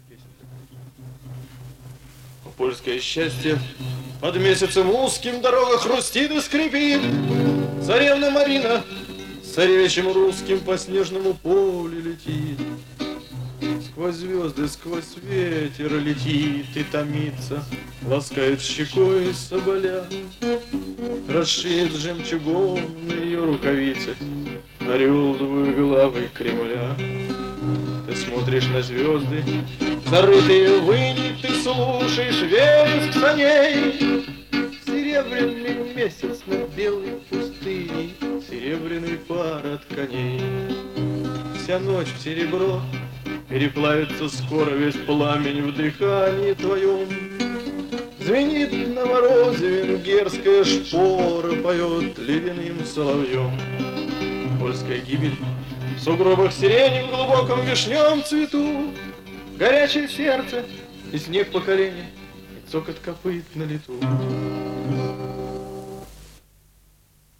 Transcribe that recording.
Польское счастье под месяцем узким дорога хрустит и скрипит. Царевна Марина с царевичем русским по снежному полю летит. Сквозь звезды, сквозь ветер летит и томится, ласкает щекой соболя. Расшит жемчугом на ее рукавице орел двуглавый Кремля. Ты смотришь на звезды, зарытые выни, ты слушаешь вереск саней. Серебряный месяц над белой пустыней, серебряный пар от коней. Вся ночь в серебро переплавится скоро весь пламень в дыхании твоем. Звенит на морозе венгерская шпора, поет ледяным соловьем. Польская гибель в сугробах сирени, в глубоком вишневом цвету. Горячее сердце и снег по колени, и цокот копыт на лету.